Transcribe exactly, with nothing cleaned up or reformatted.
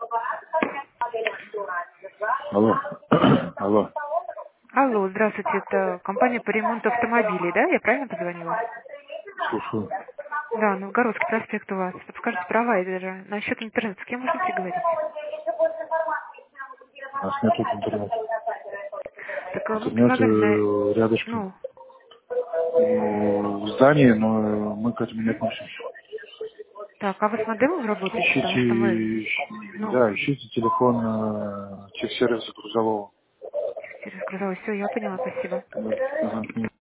Алло. Алло. Алло, здравствуйте, это компания по ремонту автомобилей, да? Я правильно позвонила? Слушаю. Да, Новгородский проспект у вас. Подскажите, провайдера. Насчет интернета, с кем можно переговорить? У нас нет тут интернета. Так э, мы Интернет предлагали на... э, рядышком Ну, ну, в здании, но мы к этому не относимся. так, а вы с модемом работаете? Потому что мы... Ищите, ищ- Ну, да, ищите телефон э, техсервиса грузового. все, я поняла, спасибо. Да, ага.